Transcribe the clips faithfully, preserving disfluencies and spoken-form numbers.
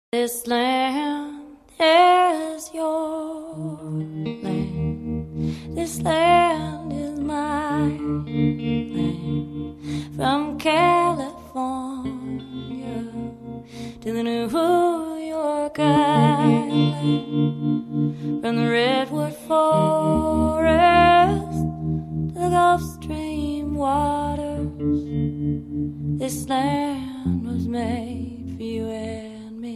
This land is your land. This land is my land. From California to the New York Island. From the Redwood Forest to the Gulf Stream waters. This land was made for you and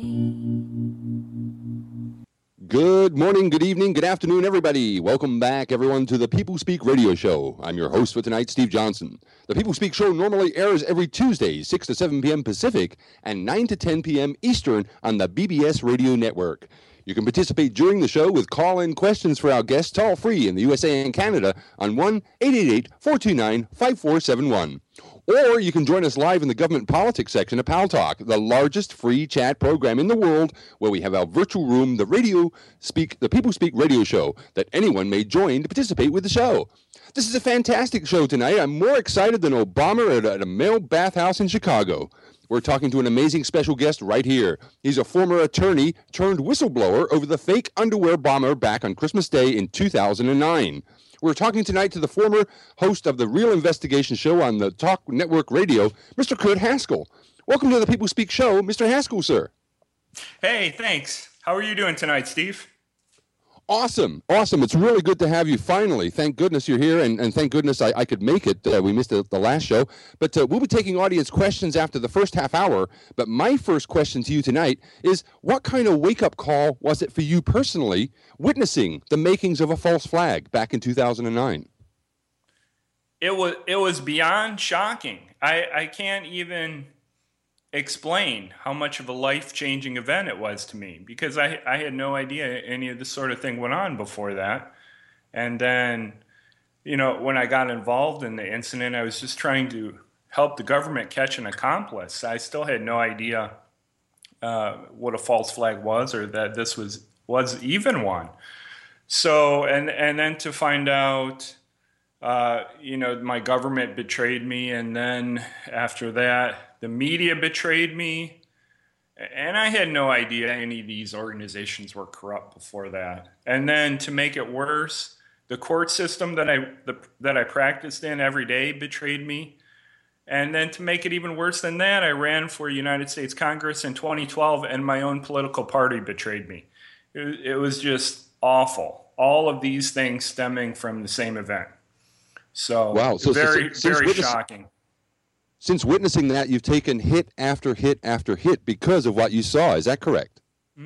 Good morning, good evening, good afternoon, everybody. Welcome back, everyone, to the People Speak Radio Show. I'm your host for tonight, Steve Johnson. The People Speak Show normally airs every Tuesday, six to seven p.m. Pacific and nine to ten p.m. Eastern on the B B S Radio Network. You can participate during the show with call-in questions for our guests toll-free in the U S A and Canada on one eight eight eight, four two nine, five four seven one. Or you can join us live in the government politics section of Pal Talk, the largest free chat program in the world, where we have our virtual room, the radio speak, the People Speak Radio Show, that anyone may join to participate with the show. This is a fantastic show tonight. I'm more excited than Obama at a, at a male bathhouse in Chicago. We're talking to an amazing special guest right here. He's a former attorney turned whistleblower over the fake underwear bomber back on Christmas Day in two thousand nine. We're talking tonight to the former host of the Real Investigation Show on the Talk Network Radio, Mister Kurt Haskell. Welcome to the People Speak Show, Mister Haskell, sir. Hey, thanks. How are you doing tonight, Steve? Awesome. Awesome. It's really good to have you finally. Thank goodness you're here, and, and thank goodness I, I could make it. Uh, we missed the, the last show. But uh, we'll be taking audience questions after the first half hour. But my first question to you tonight is, what kind of wake-up call was it for you personally witnessing the makings of a false flag back in two thousand nine? It was, it was beyond shocking. I, I can't even explain how much of a life-changing event it was to me, because I, I had no idea any of this sort of thing went on before that. And then, you know, when I got involved in the incident, I was just trying to help the government catch an accomplice. I still had no idea uh, what a false flag was, or that this was was even one. So, and and then to find out, uh, you know, my government betrayed me, and then after that, the media betrayed me, and I had no idea any of these organizations were corrupt before that. And then to make it worse, the court system that I the, that I practiced in every day betrayed me. And then to make it even worse than that, I ran for United States Congress in twenty twelve, and my own political party betrayed me. It, it was just awful. All of these things stemming from the same event. So, wow. So very, so, so, very witness- shocking. Since witnessing that, you've taken hit after hit after hit because of what you saw. Is that correct?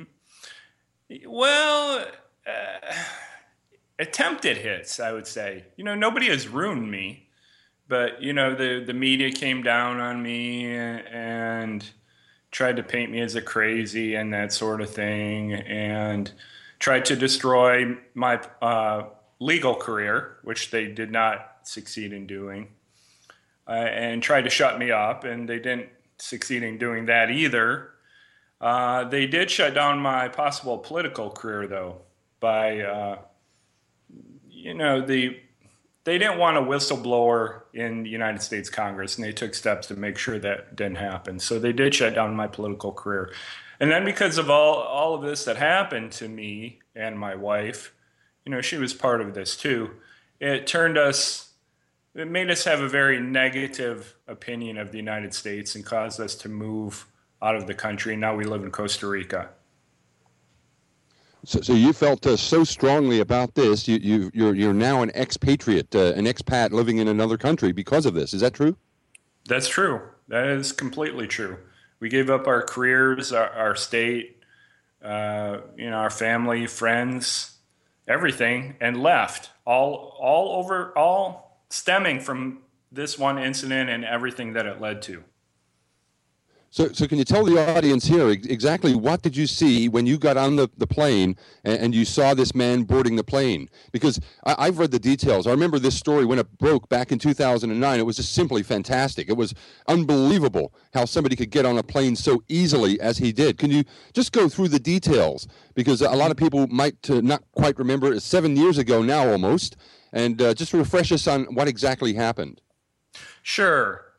Well, uh, attempted hits, I would say. You know, nobody has ruined me, but, you know, the, the media came down on me and tried to paint me as a crazy and that sort of thing, and tried to destroy my uh, legal career, which they did not succeed in doing. Uh, and tried to shut me up, and they didn't succeed in doing that either. Uh, they did shut down my possible political career, though, by, uh, you know, the they didn't want a whistleblower in the United States Congress, and they took steps to make sure that didn't happen. So they did shut down my political career. And then because of all, all of this that happened to me and my wife, you know, she was part of this too, it turned us... It made us have a very negative opinion of the United States and caused us to move out of the country. Now we live in Costa Rica. So, so you felt uh, so strongly about this. You, you, you're, you're now an expatriate, uh, an expat living in another country because of this. Is that true? That's true. That is completely true. We gave up our careers, our, our state, uh, you know, our family, friends, everything, and left. All, all over, all. Stemming from this one incident and everything that it led to. So, so can you tell the audience here exactly what did you see when you got on the, the plane and, and you saw this man boarding the plane? Because I, I've read the details. I remember this story when it broke back in two thousand nine. It was just simply fantastic. It was unbelievable how somebody could get on a plane so easily as he did. Can you just go through the details? Because a lot of people might uh, not quite remember. It's seven years ago now almost. And uh, just refresh us on what exactly happened. Sure.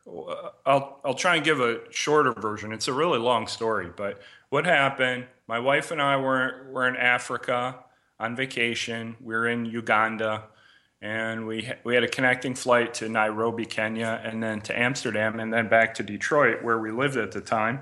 I'll I'll try and give a shorter version. It's a really long story, but what happened? My wife and I were were in Africa on vacation. We were in Uganda, and we we had a connecting flight to Nairobi, Kenya, and then to Amsterdam, and then back to Detroit, where we lived at the time.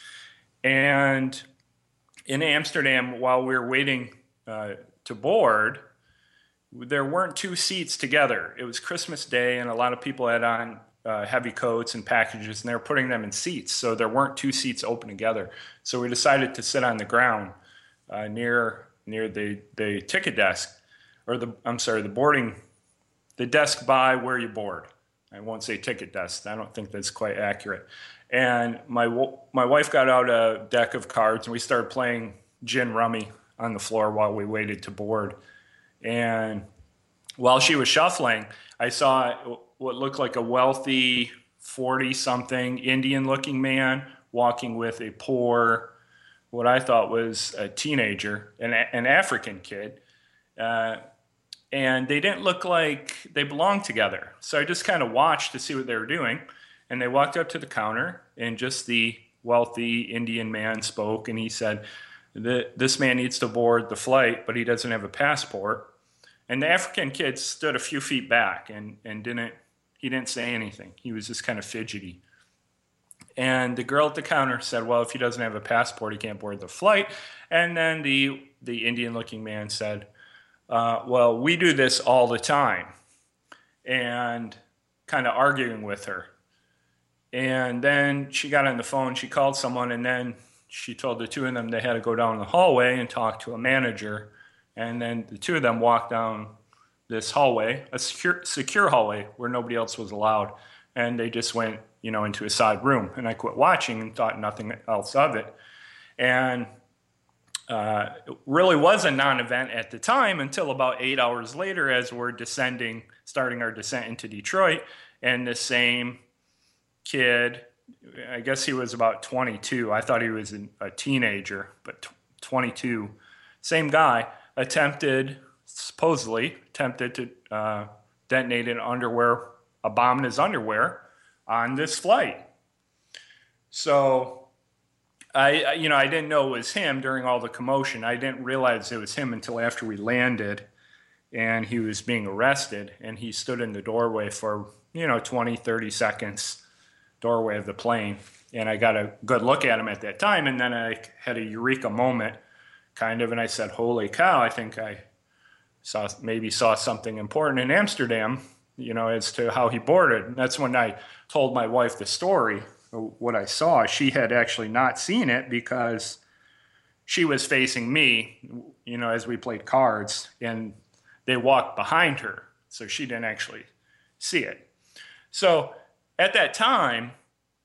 And in Amsterdam, while we were waiting uh, to board, there weren't two seats together. It was Christmas Day, and a lot of people had on uh, heavy coats and packages, and they were putting them in seats. So there weren't two seats open together. So we decided to sit on the ground uh, near near the, the ticket desk, or the I'm sorry, the boarding, the desk by where you board. I won't say ticket desk. I don't think that's quite accurate. And my my wife got out a deck of cards, and we started playing gin rummy on the floor while we waited to board. And while she was shuffling, I saw what looked like a wealthy forty-something Indian-looking man walking with a poor, what I thought was a teenager, an, an African kid. Uh, and they didn't look like they belonged together. So I just kind of watched to see what they were doing. And they walked up to the counter, and just the wealthy Indian man spoke, and he said, this man needs to board the flight, but he doesn't have a passport. And the African kid stood a few feet back and, and didn't, he didn't say anything. He was just kind of fidgety. And the girl at the counter said, well, if he doesn't have a passport, he can't board the flight. And then the, the Indian-looking man said, uh, well, we do this all the time. And kind of arguing with her. And then she got on the phone, she called someone, and then she told the two of them they had to go down the hallway and talk to a manager. And then the two of them walked down this hallway, a secure, secure hallway where nobody else was allowed. And they just went, you know, into a side room. And I quit watching and thought nothing else of it. And uh, it really was a non-event at the time until about eight hours later as we're descending, starting our descent into Detroit. And the same kid, I guess he was about twenty-two. I thought he was a teenager, but twenty-two. Same guy attempted, supposedly attempted to uh, detonate an underwear, a bomb in his underwear on this flight. So I, you know, I didn't know it was him during all the commotion. I didn't realize it was him until after we landed and he was being arrested, and he stood in the doorway for, you know, twenty, thirty seconds. Doorway of the plane, and I got a good look at him at that time, and then I had a eureka moment, kind of, and I said, holy cow, I think I saw maybe saw something important in Amsterdam, you know, as to how he boarded. And that's when I told my wife the story, what I saw. She had actually not seen it because she was facing me, you know, as we played cards, and they walked behind her, so she didn't actually see it. So at that time,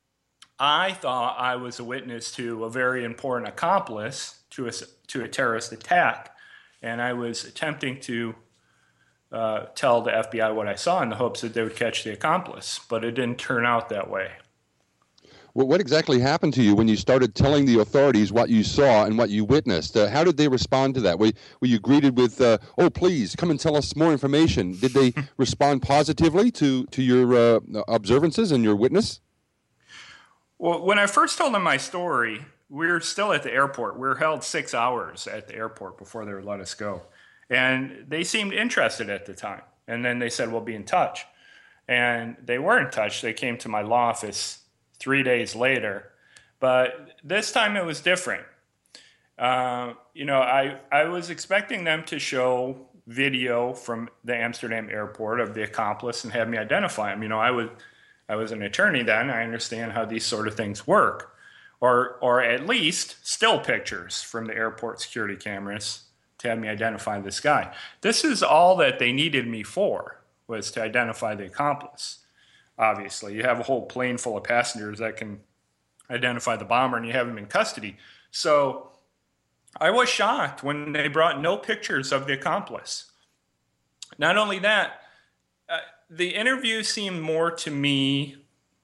I thought I was a witness to a very important accomplice to a, to a terrorist attack, and I was attempting to uh, tell the F B I what I saw in the hopes that they would catch the accomplice, but it didn't turn out that way. Well, what exactly happened to you when you started telling the authorities what you saw and what you witnessed? Uh, how did they respond to that? Were, were you greeted with, uh, oh, please, come and tell us more information? Did they respond positively to, to your uh, observances and your witness? Well, when I first told them my story, we were still at the airport. We were held six hours at the airport before they would let us go. And they seemed interested at the time. And then they said, we'll be in touch. And they were in touch. They came to my law office three days later. But this time it was different. Uh, you know, I, I was expecting them to show video from the Amsterdam airport of the accomplice and have me identify him. You know, I was, I was an attorney then. I understand how these sort of things work. Or, or at least still pictures from the airport security cameras to have me identify this guy. This is all that they needed me for, was to identify the accomplice. Obviously, you have a whole plane full of passengers that can identify the bomber, and you have him in custody. So I was shocked when they brought no pictures of the accomplice. Not only that, uh, the interview seemed more to me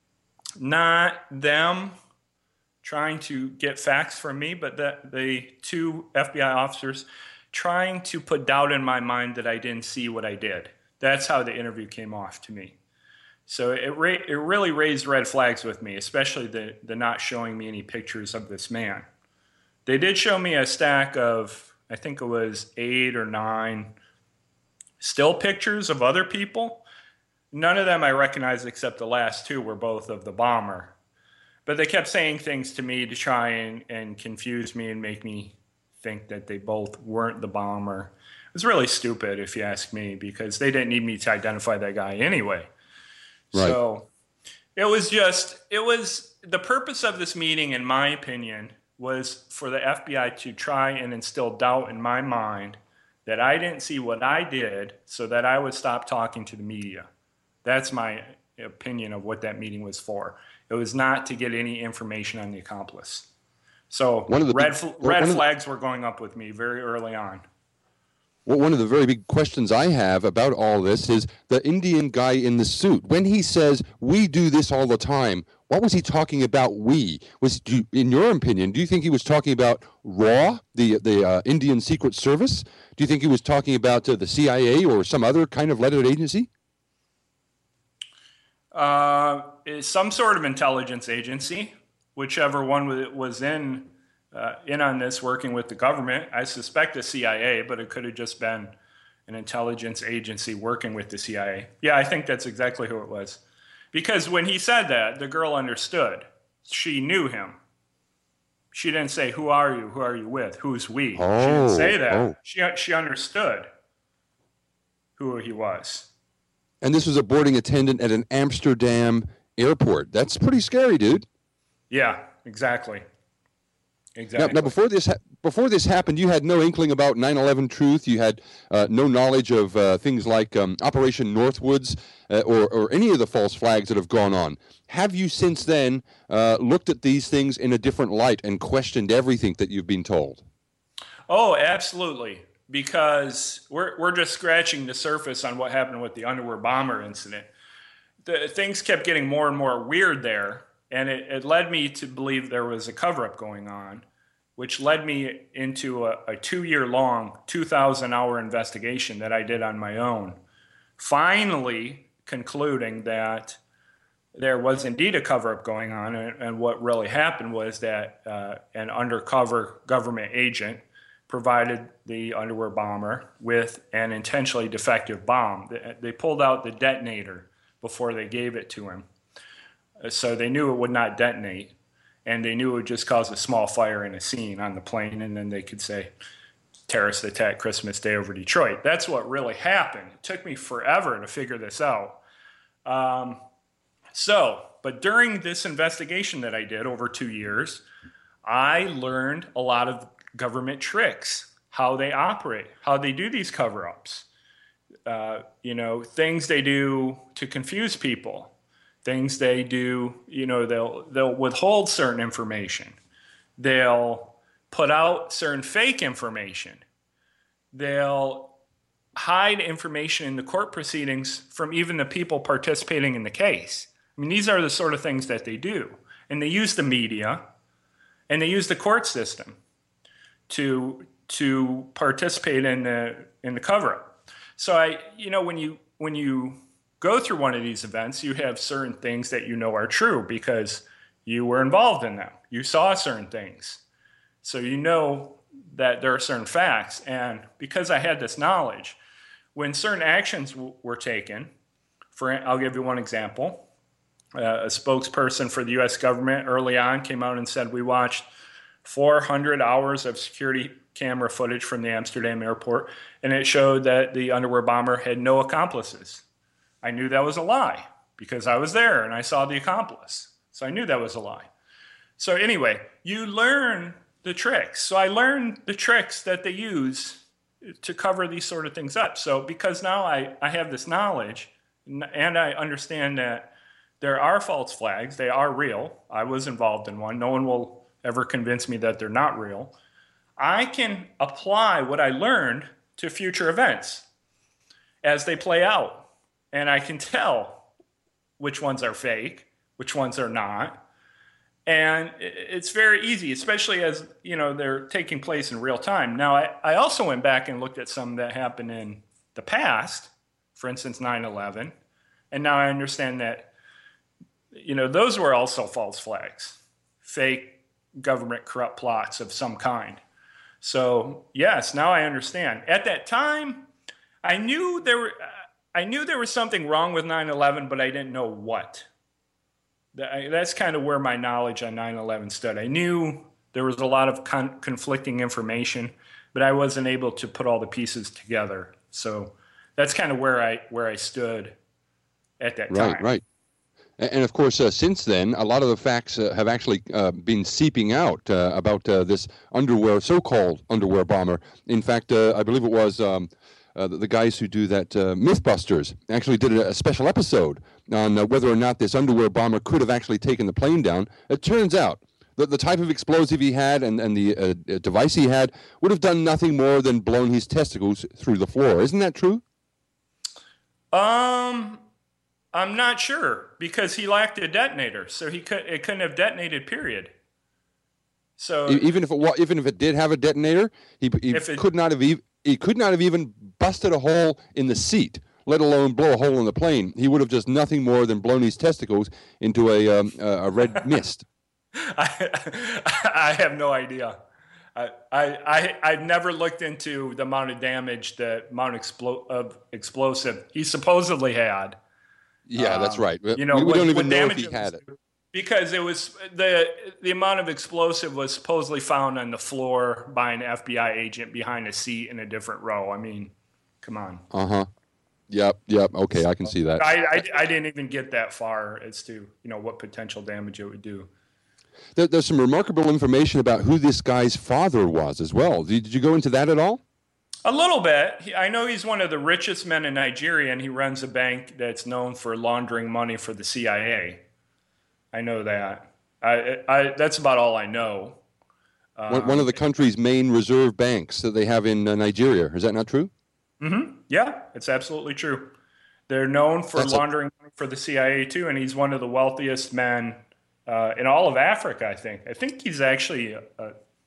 not them trying to get facts from me, but the, the two F B I officers trying to put doubt in my mind that I didn't see what I did. That's how the interview came off to me. So it ra- it really raised red flags with me, especially the, the not showing me any pictures of this man. They did show me a stack of, I think it was eight or nine still pictures of other people. None of them I recognized except the last two were both of the bomber. But they kept saying things to me to try and, and confuse me and make me think that they both weren't the bomber. It was really stupid, if you ask me, because they didn't need me to identify that guy anyway. Right. So it was just, it was, the purpose of this meeting, in my opinion, was for the F B I to try and instill doubt in my mind that I didn't see what I did so that I would stop talking to the media. That's my opinion of what that meeting was for. It was not to get any information on the accomplice. So one of the red, big, red flags the, were going up with me very early on. Well, one of the very big questions I have about all this is the Indian guy in the suit. When he says, we do this all the time, what was he talking about we? Was, do you, in your opinion, do you think he was talking about R A W, the, the uh, Indian Secret Service? Do you think he was talking about uh, the C I A or some other kind of lettered agency? Uh, some sort of intelligence agency, whichever one was in uh, in on this, working with the government. I suspect the C I A, but it could have just been an intelligence agency working with the C I A. Yeah, I think that's exactly who it was. Because when he said that, the girl understood. She knew him. She didn't say, who are you? Who are you with? Who's we? Oh, she didn't say that. Oh. She, she understood who he was. And this was a boarding attendant at an Amsterdam airport. That's pretty scary, dude. Yeah, exactly. Exactly. Now, now before this ha- before this happened, you had no inkling about nine eleven Truth. You had uh, no knowledge of uh, things like um, Operation Northwoods uh, or, or any of the false flags that have gone on. Have you since then uh, looked at these things in a different light and questioned everything that you've been told? Oh, absolutely. Because we're we're just scratching the surface on what happened with the underwear bomber incident. The things kept getting more and more weird there, and it, it led me to believe there was a cover-up going on, which led me into a, a two-year-long, two thousand hour investigation that I did on my own, finally concluding that there was indeed a cover-up going on, and, and what really happened was that uh, an undercover government agent provided the underwear bomber with an intentionally defective bomb. They pulled out the detonator before they gave it to him. So they knew it would not detonate, and they knew it would just cause a small fire in a scene on the plane, and then they could say, terrorist attack Christmas Day over Detroit. That's what really happened. It took me forever to figure this out. Um, so, but during this investigation that I did over two years, I learned a lot of government tricks, how they operate, how they do these cover-ups, uh, you know, things they do to confuse people, things they do, you know, they'll they'll withhold certain information, they'll put out certain fake information, they'll hide information in the court proceedings from even the people participating in the case. I mean, these are the sort of things that they do, and they use the media, and they use the court system to to participate in the in the cover-up. So I, you know, when you when you go through one of these events, you have certain things that you know are true because you were involved in them. You saw certain things, so you know that there are certain facts. And because I had this knowledge, when certain actions w- were taken, for I'll give you one example. Uh, a spokesperson for the U S government early on came out and said, we watched four hundred hours of security camera footage from the Amsterdam airport, and it showed that the underwear bomber had no accomplices. I knew that was a lie because I was there and I saw the accomplice. So I knew that was a lie. So anyway, you learn the tricks. So I learned the tricks that they use to cover these sort of things up. So because now I, I have this knowledge and I understand that there are false flags, they are real. I was involved in one. No one will ever convince me that they're not real. I can apply what I learned to future events as they play out. And I can tell which ones are fake, which ones are not. And it's very easy, especially as, you know, they're taking place in real time. Now, I, I also went back and looked at some that happened in the past, for instance, nine eleven. And now I understand that, you know, those were also false flags, fake government corrupt plots of some kind. So yes, now I understand. At that time, I knew there were, I knew there was something wrong with nine eleven, but I didn't know what. That's kind of where my knowledge on nine eleven stood. I knew there was a lot of con- conflicting information, but I wasn't able to put all the pieces together. So that's kind of where I where I stood at that time. Right, right. And of course, uh, since then, a lot of the facts uh, have actually uh, been seeping out uh, about uh, this underwear, so-called underwear bomber. In fact, uh, I believe it was um, uh, the, the guys who do that, uh, Mythbusters, actually did a, a special episode on uh, whether or not this underwear bomber could have actually taken the plane down. It turns out that the type of explosive he had and, and the uh, device he had would have done nothing more than blown his testicles through the floor. Isn't that true? Um... I'm not sure, because he lacked a detonator, so he could it couldn't have detonated. Period. So even if it wa- even if it did have a detonator, he, he it, could not have e- he could not have even busted a hole in the seat, let alone blow a hole in the plane. He would have just nothing more than blown his testicles into a um, a red mist. I, I have no idea. I, I I never looked into the amount of damage, the amount explo- of explosive he supposedly had. Yeah, that's right. You know, we, we what, don't even know if he had it. Because it was the the amount of explosive was supposedly found on the floor by an F B I agent behind a seat in a different row. I mean, come on. Uh-huh. Yep, yep. Okay, I can see that. I, I, I didn't even get that far as to, you know, what potential damage it would do. There, there's some remarkable information about who this guy's father was as well. Did, did you go into that at all? A little bit. He, I know he's one of the richest men in Nigeria, and he runs a bank that's known for laundering money for the C I A. I know that. I, I that's about all I know. Um, one, one of the country's main reserve banks that they have in uh, Nigeria. Is that not true? Mm-hmm. Yeah, it's absolutely true. They're known for That's laundering money for the C I A too, and he's one of the wealthiest men uh, in all of Africa. I think. I think he's actually a, a,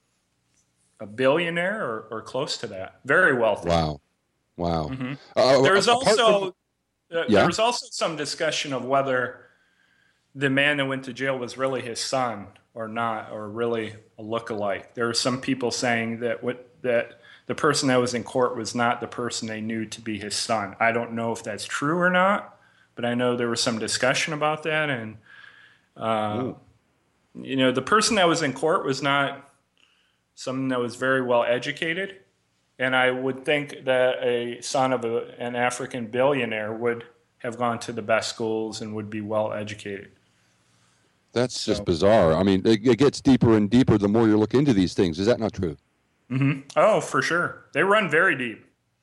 a billionaire or, or close to that. Very wealthy. Wow, wow. Mm-hmm. Uh, there was also from, uh, yeah? there was also some discussion of whether the man that went to jail was really his son or not, or really a lookalike. There were some people saying that what that the person that was in court was not the person they knew to be his son. I don't know if that's true or not, but I know there was some discussion about that. And, uh, you know, the person that was in court was not someone that was very well educated. And I would think that a son of a, an African billionaire would have gone to the best schools and would be well educated. That's So- just bizarre. I mean, it, it gets deeper and deeper the more you look into these things. Is that not true? Mm-hmm. Oh, for sure. They run very deep.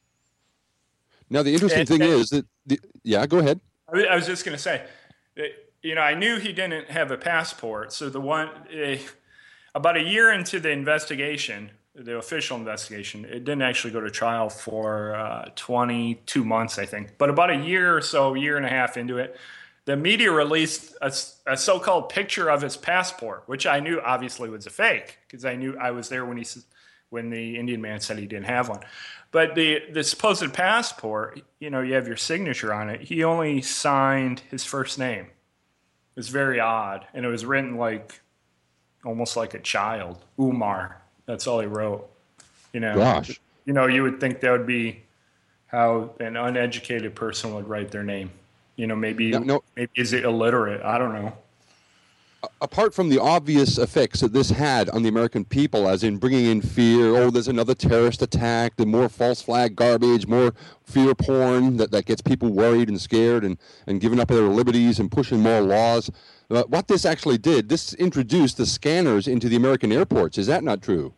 Now, the interesting And- thing and- is that, the, yeah, go ahead. I was- I was just going to say, that, you know, I knew he didn't have a passport. So the one, uh, about a year into the investigation, the official investigation, it didn't actually go to trial for uh, twenty-two months, I think. But about a year or so, year and a half into it, the media released a, a so-called picture of his passport, which I knew obviously was a fake because I knew I was there when he when the Indian man said he didn't have one. But the, the supposed passport, you know, you have your signature on it. He only signed his first name. It was very odd. And it was written like, almost like a child. Umar. That's all he wrote. You know, Gosh. You know, you would think that would be how an uneducated person would write their name. You know, maybe, No, no. maybe is it illiterate? I don't know. Apart from the obvious effects that this had on the American people, as in bringing in fear, oh, there's another terrorist attack, the more false flag garbage, more fear porn that, that gets people worried and scared and, and giving up their liberties and pushing more laws. Uh, what this actually did, this introduced the scanners into the American airports. Is that not true?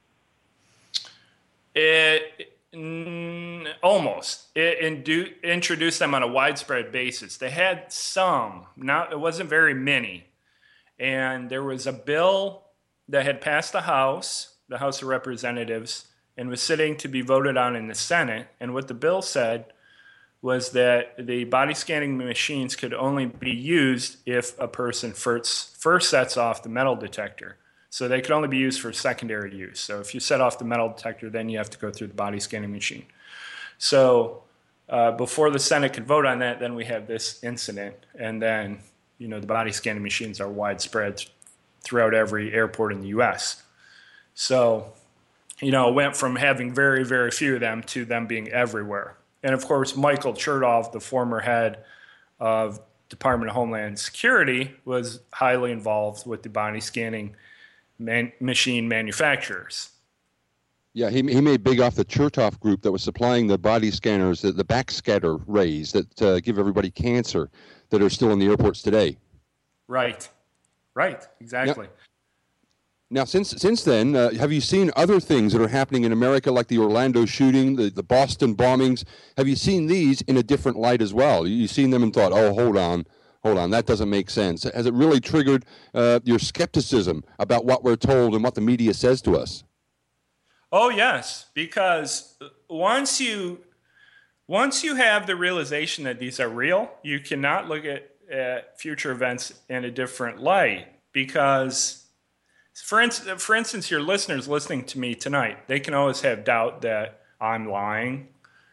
It mm, almost it indu- introduced them on a widespread basis. They had some, not it wasn't very many, and there was a bill that had passed the House, the House of Representatives, and was sitting to be voted on in the Senate. And what the bill said was that the body scanning machines could only be used if a person first first sets off the metal detector. So they could only be used for secondary use. So if you set off the metal detector, then you have to go through the body scanning machine. So uh, before the Senate could vote on that, then we have this incident. And then, you know, the body scanning machines are widespread th- throughout every airport in the U S. So, you know, it went from having very, very few of them to them being everywhere. And of course, Michael Chertoff, the former head of Department of Homeland Security, was highly involved with the body scanning man- machine manufacturers. Yeah, he he made big off the Chertoff group that was supplying the body scanners, the, the backscatter rays that uh, give everybody cancer that are still in the airports today. Right, right, exactly. Now, now since since then, uh, have you seen other things that are happening in America, like the Orlando shooting, the, the Boston bombings? Have you seen these in a different light as well? You've seen them and thought, oh, hold on, hold on, that doesn't make sense. Has it really triggered uh, your skepticism about what we're told and what the media says to us? Oh yes, because once you once you have the realization that these are real, you cannot look at, at future events in a different light. Because, for instance, for instance, your listeners listening to me tonight, they can always have doubt that I'm lying,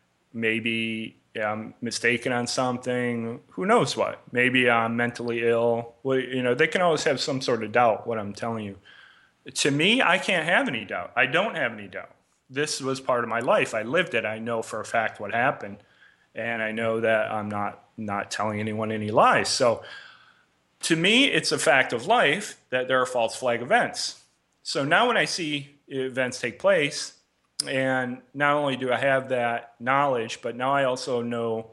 maybe I'm mistaken on something, who knows what? Maybe I'm mentally ill. Well, you know, they can always have some sort of doubt what I'm telling you. To me, I can't have any doubt. I don't have any doubt. This was part of my life. I lived it. I know for a fact what happened, and I know that I'm not not telling anyone any lies. So to me, it's a fact of life that there are false flag events. So now when I see events take place, and not only do I have that knowledge, but now I also know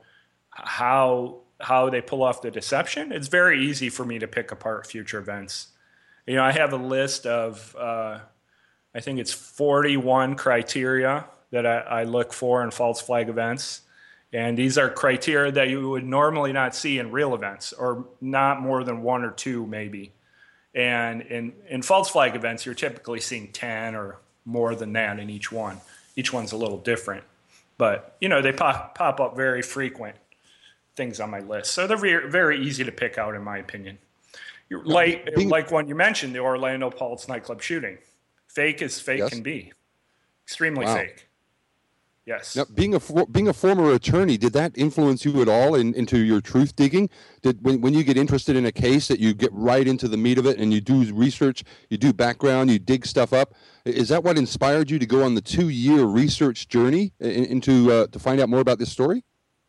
how how they pull off the deception, it's very easy for me to pick apart future events. You know, I have a list of, uh, I think it's forty-one criteria that I, I look for in false flag events. And these are criteria that you would normally not see in real events, or not more than one or two maybe. And in, in false flag events, you're typically seeing ten or more than that in each one. Each one's a little different. But, you know, they pop, pop up very frequent things on my list. So they're very, very easy to pick out, in my opinion. Like Being, like one you mentioned, the Orlando Pulse nightclub shooting. Fake as fake yes. can be. Extremely Wow. fake. Yes. Now, being a for, being a former attorney, did that influence you at all in, into your truth digging? Did when, when you get interested in a case, that you get right into the meat of it and you do research, you do background, you dig stuff up? Is that what inspired you to go on the two-year research journey in, into uh, to find out more about this story?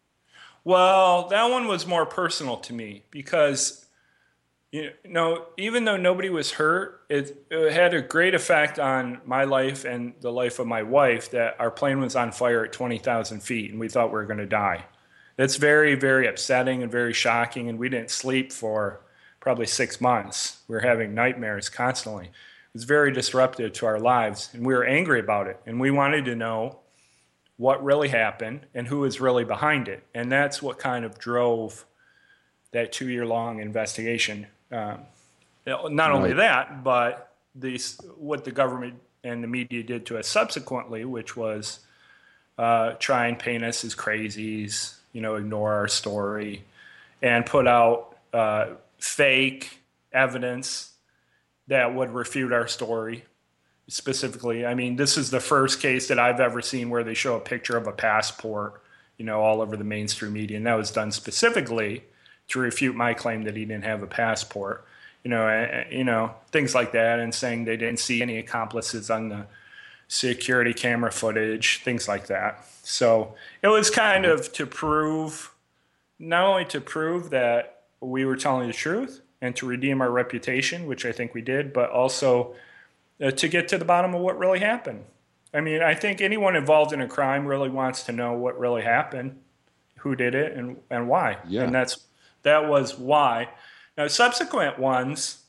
Well, that one was more personal to me because, you know, even though nobody was hurt, it, it had a great effect on my life and the life of my wife that our plane was on fire at twenty thousand feet and we thought we were going to die. That's very, very upsetting and very shocking, and we didn't sleep for probably six months. We were having nightmares constantly. It was very disruptive to our lives, and we were angry about it, and we wanted to know what really happened and who was really behind it. And that's what kind of drove that two-year-long investigation. Um, not only that, but these, what the government and the media did to us subsequently, which was uh, try and paint us as crazies, you know, ignore our story, and put out uh, fake evidence that would refute our story. Specifically, I mean, this is the first case that I've ever seen where they show a picture of a passport, you know, all over the mainstream media, and that was done specifically to refute my claim that he didn't have a passport, you know, uh, you know, things like that, and saying they didn't see any accomplices on the security camera footage, things like that. So it was kind of to prove, not only to prove that we were telling the truth and to redeem our reputation, which I think we did, but also uh, to get to the bottom of what really happened. I mean, I think anyone involved in a crime really wants to know what really happened, who did it, and, and why. Yeah. And that's that was why. Now, subsequent ones,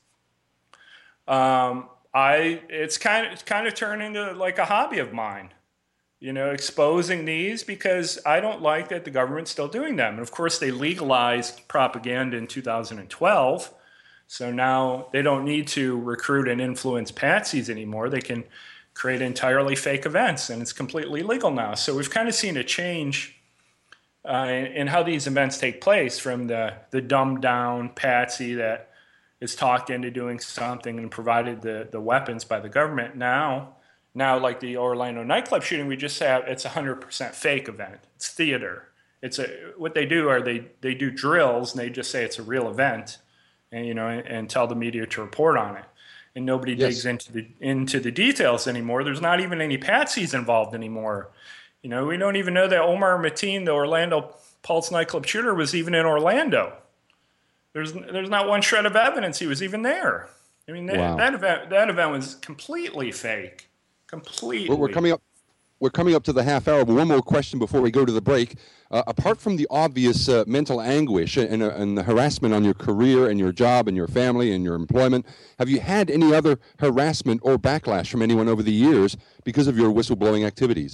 um, I it's kind of it's kind of turned into like a hobby of mine, you know, exposing these, because I don't like that the government's still doing them. And of course, they legalized propaganda in two thousand twelve. So now they don't need to recruit and influence patsies anymore. They can create entirely fake events, and it's completely legal now. So we've kind of seen a change uh, in, in how these events take place, from the, the dumbed down patsy that is talked into doing something and provided the, the weapons by the government. Now, now, like the Orlando nightclub shooting, we just have, it's a one hundred percent fake event. It's theater. it's a what they do are they they do drills and they just say it's a real event, and you know and, and tell the media to report on it, and nobody Yes. digs into the into the details anymore. There's not even any patsies involved anymore. You know, we don't even know that Omar Mateen, the Orlando Pulse nightclub shooter, was even in Orlando. There's there's not one shred of evidence he was even there. I mean, that, Wow. that event that event was completely fake, completely. We're, we're coming up. We're coming up to the half hour, but one more question before we go to the break. Uh, apart from the obvious uh, mental anguish and, uh, and the harassment on your career and your job and your family and your employment, have you had any other harassment or backlash from anyone over the years because of your whistleblowing activities?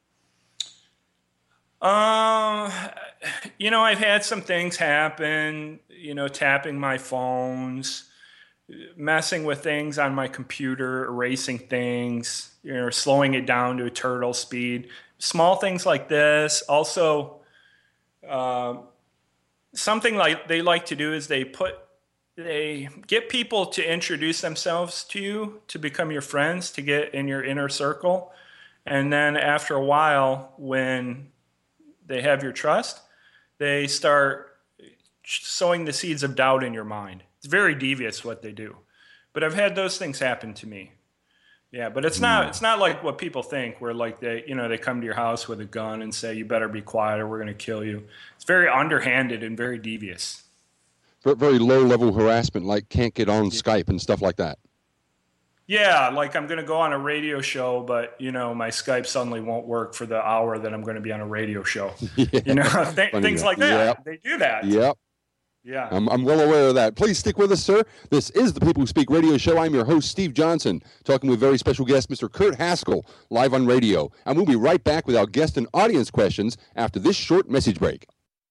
Um, you know, I've had some things happen. You know, tapping my phones, messing with things on my computer, erasing things, you know, slowing it down to a turtle speed. Small things like this. Also, uh, something like they like to do is they put, they get people to introduce themselves to you, to become your friends, to get in your inner circle. And then after a while, when they have your trust, they start sowing the seeds of doubt in your mind. It's very devious what they do. But I've had those things happen to me. Yeah, but it's not it's not like what people think, where like they, you know, they come to your house with a gun and say, you better be quiet or we're going to kill you. It's very underhanded and very devious. Very low-level harassment, like can't get on Skype and stuff like that. Yeah, like I'm going to go on a radio show, but, you know, my Skype suddenly won't work for the hour that I'm going to be on a radio show. Yeah. You know, th- things that. like that. Yep. They do that. Yep. Yeah. I'm, I'm well aware of that. Please stick with us, sir. This is the People Who Speak radio show. I'm your host, Steve Johnson, talking with very special guest, Mister Kurt Haskell, live on radio. And we'll be right back with our guest and audience questions after this short message break.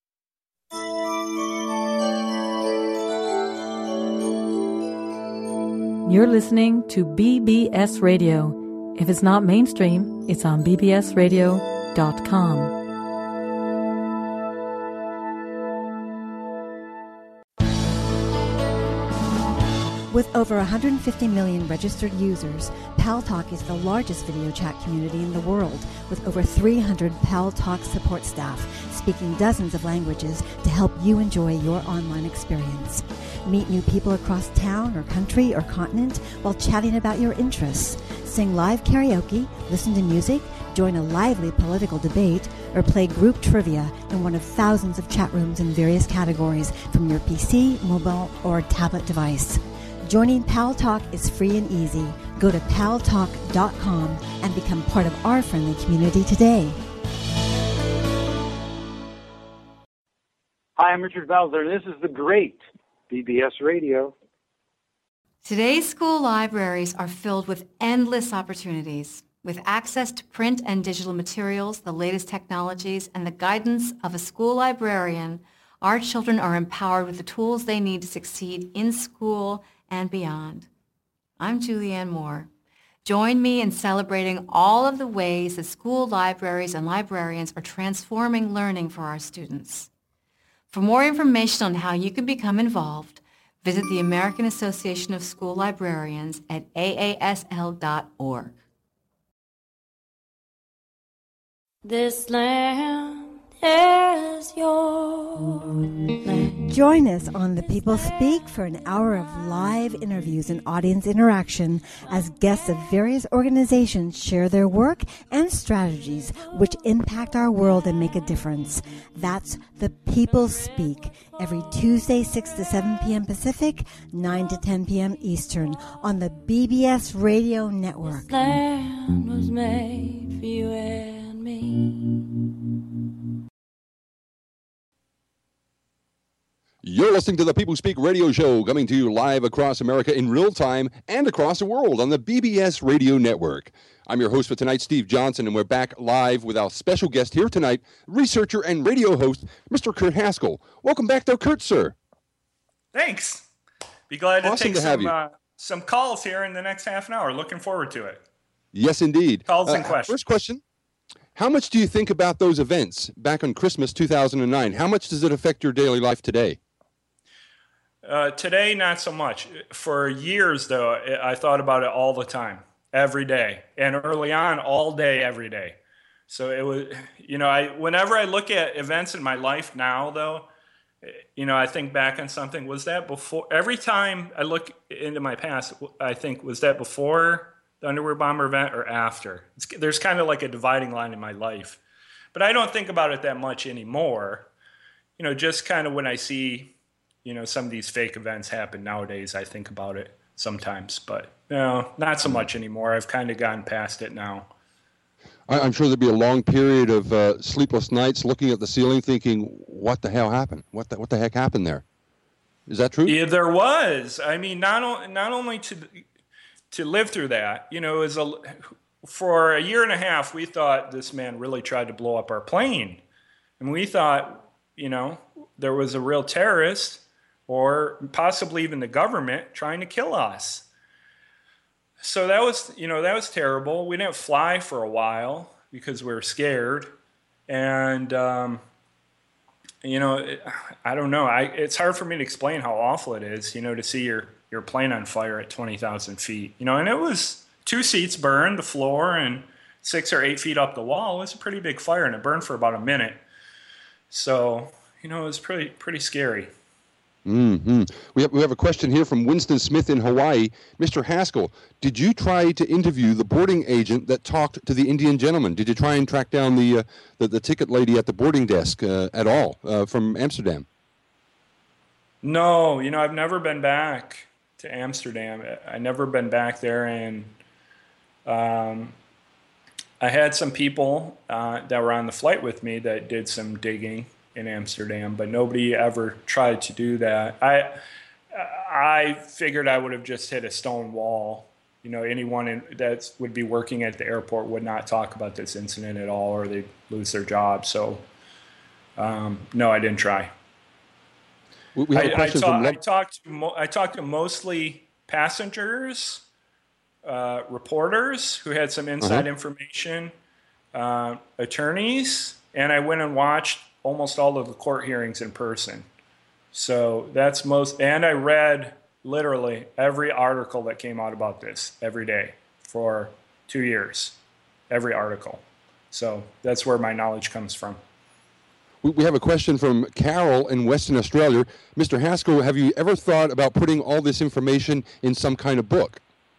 You're listening to B B S Radio. If it's not mainstream, it's on b b s radio dot com. With over one hundred fifty million registered users, PalTalk is the largest video chat community in the world, with over three hundred PalTalk support staff speaking dozens of languages to help you enjoy your online experience. Meet new people across town or country or continent while chatting about your interests. Sing live karaoke, listen to music, join a lively political debate, or play group trivia in one of thousands of chat rooms in various categories from your P C, mobile, or tablet device. Joining PalTalk is free and easy. Go to pal talk dot com and become part of our friendly community today. Hi, I'm Richard Belzer, and this is the great B B S Radio. Today's school libraries are filled with endless opportunities. With access to print and digital materials, the latest technologies, and the guidance of a school librarian, our children are empowered with the tools they need to succeed in school and beyond. I'm Julianne Moore. Join me in celebrating all of the ways that school libraries and librarians are transforming learning for our students. For more information on how you can become involved, visit the American Association of School Librarians at a a s l dot org. This land is your land. Join us on The People Speak for an hour of live interviews and audience interaction as guests of various organizations share their work and strategies which impact our world and make a difference. That's The People Speak, every Tuesday, six to seven p.m. Pacific, nine to ten p.m. Eastern, on the B B S Radio Network. This land was made for you and me. You're listening to the People Speak radio show, coming to you live across America in real time and across the world on the B B S Radio Network. I'm your host for tonight, Steve Johnson, and we're back live with our special guest here tonight, researcher and radio host, Mister Kurt Haskell. Welcome back there, Kurt, sir. Thanks. Be glad to Awesome take to have some you. uh, some calls here in the next half an hour. Looking forward to it. Yes, indeed. Calls and Uh, questions. First question, how much do you think about those events back on Christmas two thousand nine? How much does it affect your daily life today? Uh, today, not so much. For years, though, I I thought about it all the time, every day, and early on, all day, every day. So it was, you know, I whenever I look at events in my life now, though, you know, I think back on something. Was that before? Every time I look into my past, I think, was that before the underwear bomber event or after? It's, there's kind of like a dividing line in my life. But I don't think about it that much anymore. You know, just kind of when I see, you know, some of these fake events happen nowadays, I think about it sometimes. But, no, not so much anymore. I've kind of gotten past it now. I'm sure there'd be a long period of uh, sleepless nights looking at the ceiling thinking, what the hell happened? What the, what the heck happened there? Is that true? Yeah, there was. I mean, not, o- not only to to live through that, you know, as a, for a year and a half, we thought this man really tried to blow up our plane. And we thought, you know, there was a real terrorist or possibly even the government trying to kill us. So that was, you know, that was terrible. We didn't fly for a while because we were scared. And, um, you know, it, I don't know. I, it's hard for me to explain how awful it is, you know, to see your, your plane on fire at twenty thousand feet. You know, and it was two seats burned, the floor, and six or eight feet up the wall. It was a pretty big fire, and it burned for about a minute. So, you know, it was pretty pretty scary. Mm-hmm. We have we have a question here from Winston Smith in Hawaii. Mister Haskell, did you try to interview the boarding agent that talked to the Indian gentleman? Did you try and track down the uh, the, the ticket lady at the boarding desk uh, at all uh, from Amsterdam? No, you know, I've never been back to Amsterdam. I've never been back there, and um, I had some people uh, that were on the flight with me that did some digging in Amsterdam, but nobody ever tried to do that. I I figured I would have just hit a stone wall. You know, anyone in, that would be working at the airport would not talk about this incident at all, or they'd lose their job. So, um, no, I didn't try. We, we have a I, question I, ta- from I talked. To mo- I talked to mostly passengers, uh, reporters who had some inside uh-huh. information, uh, attorneys, and I went and watched almost all of the court hearings in person. So that's most, and I read literally every article that came out about this every day for two years, every article. So that's where my knowledge comes from. We, we have a question from Carol in Western Australia. Mister Haskell, have you ever thought about putting all this information in some kind of book?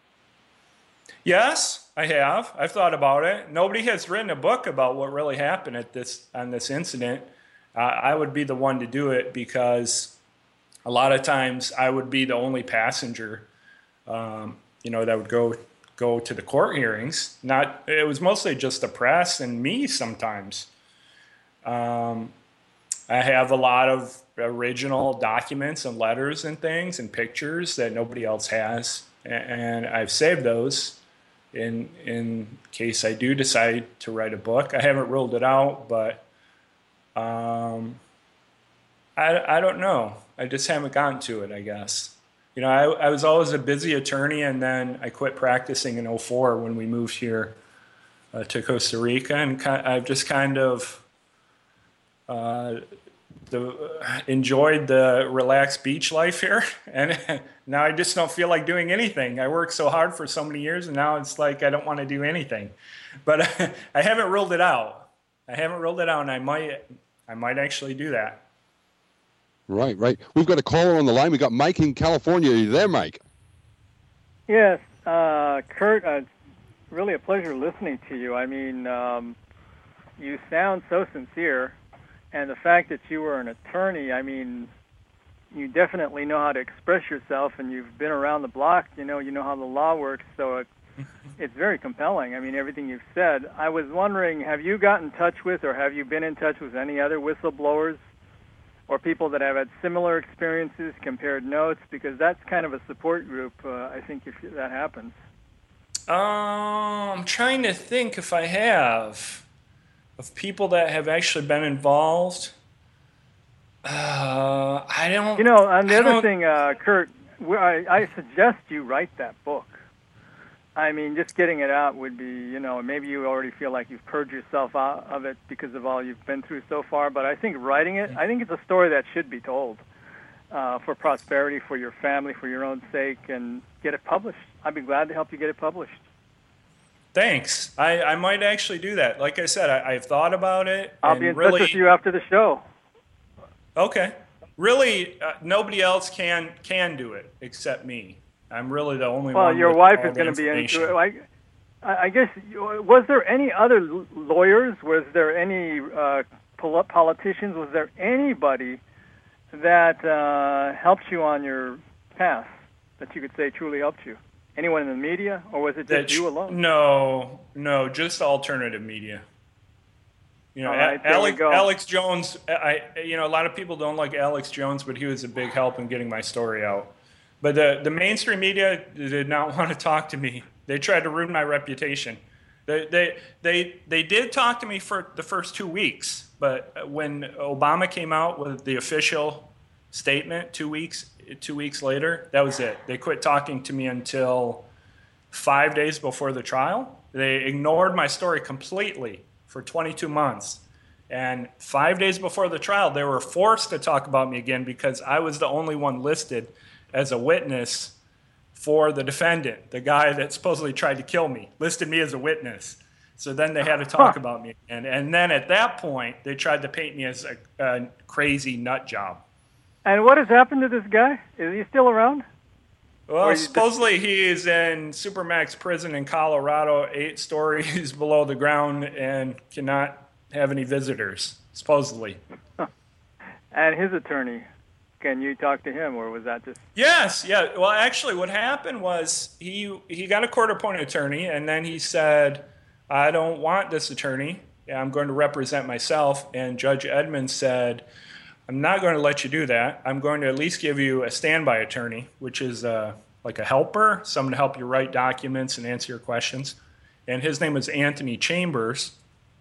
Yes, I have. I've thought about it. Nobody has written a book about what really happened at this on this incident. Uh, I would be the one to do it because a lot of times I would be the only passenger, um, you know, that would go go to the court hearings. Not, it was mostly just the press and me sometimes. Um, I have a lot of original documents and letters and things and pictures that nobody else has, and I've saved those in in case I do decide to write a book. I haven't ruled it out, but um, I I don't know. I just haven't gotten to it, I guess. You know, I, I was always a busy attorney, and then I quit practicing in oh four when we moved here uh, to Costa Rica, and I've just kind of uh, the, enjoyed the relaxed beach life here, and now I just don't feel like doing anything. I worked so hard for so many years, and now it's like I don't want to do anything. But I haven't ruled it out. I haven't ruled it out, and I might, I might actually do that. Right, right. We've got a caller on the line. We got Mike in California. Are you there, Mike? Yes, uh, Kurt. Uh, it's really a pleasure listening to you. I mean, um, you sound so sincere, and the fact that you were an attorney. I mean, you definitely know how to express yourself, and you've been around the block. You know, you know how the law works. So it, it's very compelling. I mean, everything you've said. I was wondering, have you got in touch with, or have you been in touch with any other whistleblowers? Or people that have had similar experiences, compared notes, because that's kind of a support group, uh, I think, if that happens. Um, I'm trying to think if I have, of people that have actually been involved. Uh, I don't... You know, and the I other don't... thing, uh, Kurt, I, I suggest you write that book. I mean, just getting it out would be, you know, maybe you already feel like you've purged yourself out of it because of all you've been through so far, but I think writing it, I think it's a story that should be told uh, for prosperity, for your family, for your own sake, and get it published. I'd be glad to help you get it published. Thanks. I, I might actually do that. Like I said, I, I've thought about it. I'll and be in really, touch with you after the show. Okay. Really, uh, nobody else can can do it except me. I'm really the only well, one. Well, your with wife all is the going to be information. into it. I, I guess, was there any other l- lawyers? Was there any uh, pol- politicians? Was there anybody that uh, helped you on your path that you could say truly helped you? Anyone in the media, or was it just That you sh- alone? No, no, just alternative media. You know, All right, A- there we Alex, go. Alex Jones. I, you know, a lot of people don't like Alex Jones, but he was a big help in getting my story out. But the the mainstream media did not want to talk to me. They tried to ruin my reputation. They they they they did talk to me for the first two weeks, but when Obama came out with the official statement two weeks two weeks later, that was it. They quit talking to me until five days before the trial. They ignored my story completely for twenty-two months. And five days before the trial, they were forced to talk about me again because I was the only one listed as a witness for the defendant, the guy that supposedly tried to kill me, listed me as a witness. So then they had to talk Huh. about me. And, and then at that point, they tried to paint me as a, a crazy nut job. And what has happened to this guy? Is he still around? Well, Or you just- supposedly he is in Supermax prison in Colorado, eight stories below the ground, and cannot have any visitors, supposedly. And his attorney, can you talk to him, or was that just... Yes, yeah. Well, actually, what happened was he he got a court-appointed attorney, and then he said, I don't want this attorney. I'm going to represent myself. And Judge Edmonds said, I'm not going to let you do that. I'm going to at least give you a standby attorney, which is uh, like a helper, someone to help you write documents and answer your questions. And his name is Anthony Chambers.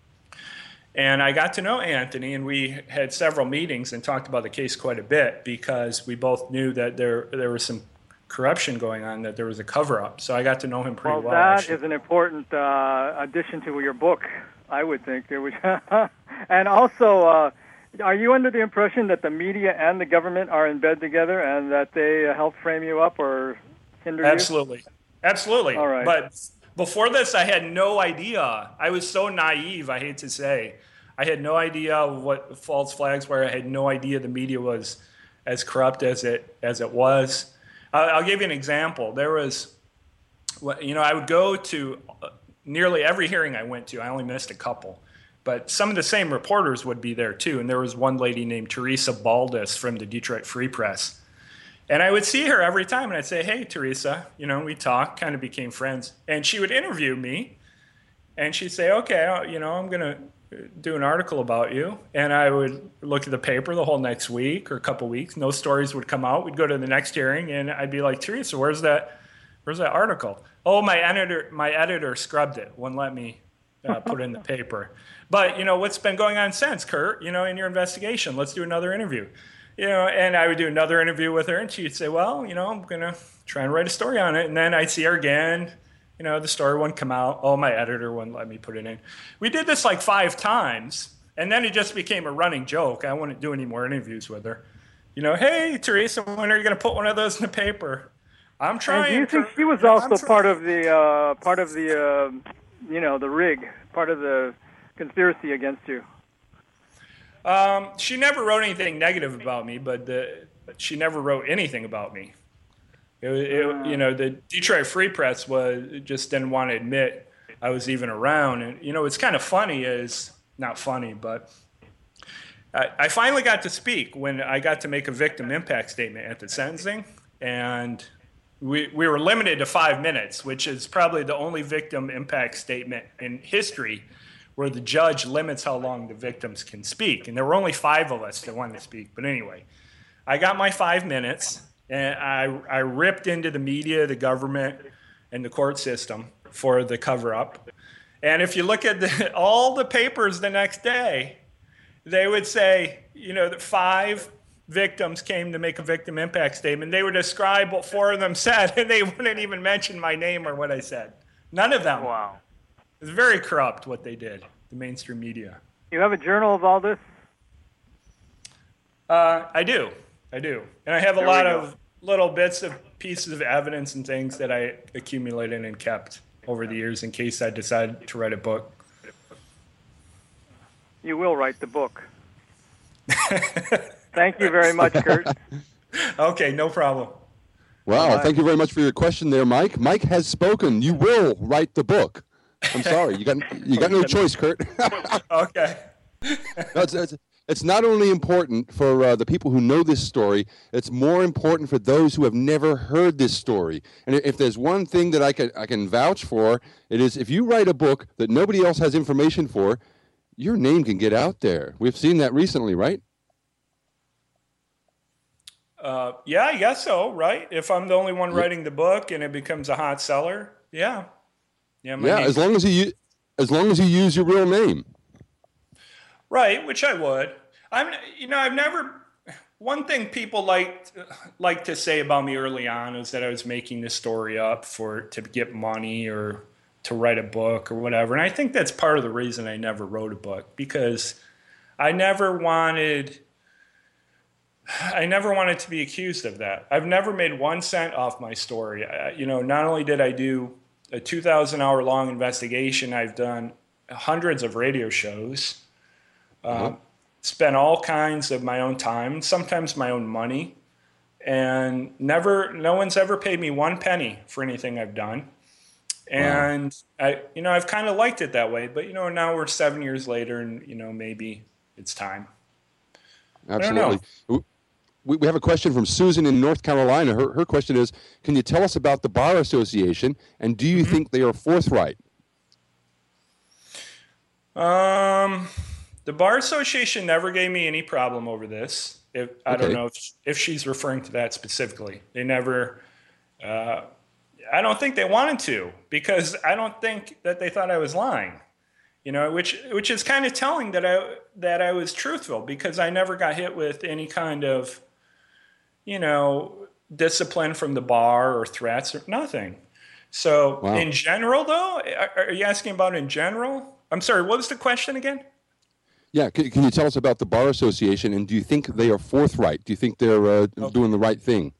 And I got to know Anthony, and we had several meetings and talked about the case quite a bit because we both knew that there there was some corruption going on, that there was a cover-up. So I got to know him pretty Well, well. that actually. is an important uh, addition to your book, I would think. There was, and also, uh, are you under the impression that the media and the government are in bed together and that they uh, help frame you up or hinder you? Absolutely. Absolutely. All right. But before this, I had no idea. I was so naive, I hate to say. I had no idea what false flags were. I had no idea the media was as corrupt as it as it was. I'll, I'll give you an example. There was, you know, I would go to nearly every hearing I went to. I only missed a couple. But some of the same reporters would be there, too. And there was one lady named Teresa Baldus from the Detroit Free Press. And I would see her every time, and I'd say, hey, Teresa, you know, we talk, kind of became friends. And she would interview me, and she'd say, okay, you know, I'm going to do an article about you. And I would look at the paper the whole next week or a couple weeks. No stories would come out. We'd go to the next hearing, and I'd be like, Teresa, where's that, where's that article? Oh, my editor, my editor scrubbed it, wouldn't let me uh, put it in the paper. But, you know, what's been going on since, Kurt, you know, in your investigation? Let's do another interview. You know, and I would do another interview with her, and she'd say, well, you know, I'm going to try and write a story on it. And then I'd see her again. You know, the story wouldn't come out. Oh, my editor wouldn't let me put it in. We did this like five times, and then it just became a running joke. I wouldn't do any more interviews with her. You know, hey, Teresa, when are you going to put one of those in the paper? I'm trying. And do you think Kurt. she was I'm also trying. part of the, uh, part of the, uh, you know, the rig, part of the conspiracy against you? Um, she never wrote anything negative about me, but the, she never wrote anything about me. It, it, you know, the Detroit Free Press was just didn't want to admit I was even around. And, you know, it's kind of funny is, not funny, but I, I finally got to speak when I got to make a victim impact statement at the sentencing. And we, we were limited to five minutes, which is probably the only victim impact statement in history where the judge limits how long the victims can speak. And there were only five of us that wanted to speak. But anyway, I got my five minutes, and I, I ripped into the media, the government, and the court system for the cover-up. And if you look at the, all the papers the next day, they would say, you know, that five victims came to make a victim impact statement. They would describe what four of them said, and they wouldn't even mention my name or what I said. None of them. Wow. It's very corrupt what they did, the mainstream media. You have a journal of all this? Uh, I do. I do. And I have a There lot we go. of little bits of pieces of evidence and things that I accumulated and kept over the years in case I decide to write a book. You will write the book. Thank you very much, Kurt. Okay, no problem. Wow, Bye-bye. Thank you very much for your question there, Mike. Mike has spoken. You will write the book. I'm sorry, you got you got no choice, Kurt. Okay. No, it's, it's, it's not only important for uh, the people who know this story, it's more important for those who have never heard this story. And if there's one thing that I can, I can vouch for, it is if you write a book that nobody else has information for, your name can get out there. We've seen that recently, right? Uh, yeah, I guess so, right? If I'm the only one writing the book and it becomes a hot seller, yeah. Yeah, my Yeah, name- as long as you u- as long as you use your real name. Right, which I would. I'm, you know, I've never. One thing people like like to say about me early on is that I was making this story up for to get money or to write a book or whatever, and I think that's part of the reason I never wrote a book, because I never wanted. I never wanted to be accused of that. I've never made one cent off my story. I, you know, not only did I do a two thousand hour long investigation, I've done hundreds of radio shows. Uh-huh. Um, spent all kinds of my own time, sometimes my own money, and never, no one's ever paid me one penny for anything I've done. And wow. I, you know, I've kind of liked it that way, but you know, now we're seven years later and, you know, maybe it's time. Absolutely. We, we have a question from Susan in North Carolina. Her, her question is, can you tell us about the Bar Association and do you mm-hmm. think they are forthright? Um, the Bar Association never gave me any problem over this. If, I okay. don't know if, if she's referring to that specifically. They never, uh, I don't think they wanted to, because I don't think that they thought I was lying. You know, which which is kind of telling that I that I was truthful, because I never got hit with any kind of, you know, discipline from the bar or threats or nothing. So wow. in general, though, are, are you asking about in general? I'm sorry, what was the question again? Yeah, can, can you tell us about the Bar Association, and do you think they are forthright? Do you think they're uh, okay. doing the right thing?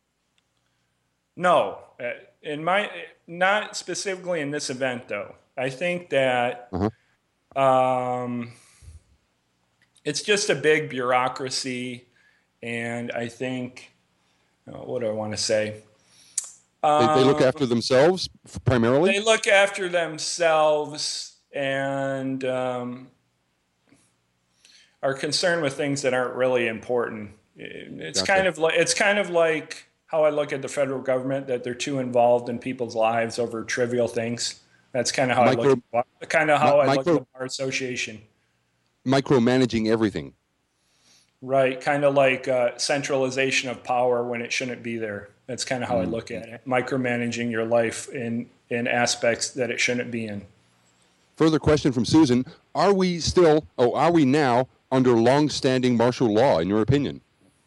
No, in my not specifically in this event, though. I think that uh-huh. um, it's just a big bureaucracy, and I think, oh, what do I want to say? They, they look um, after themselves primarily? They look after themselves and um, are concerned with things that aren't really important. It's gotcha. kind of like it's kind of like how I look at the federal government, that they're too involved in people's lives over trivial things. That's kind of how micro, I look. At, kind of how mi- I look micro, at the Bar Association. Micromanaging everything. Right, kind of like uh, centralization of power when it shouldn't be there. That's kind of how mm. I look at it. Micromanaging your life in in aspects that it shouldn't be in. Further question from Susan: Are we still, oh, are we now under long-standing martial law, in your opinion?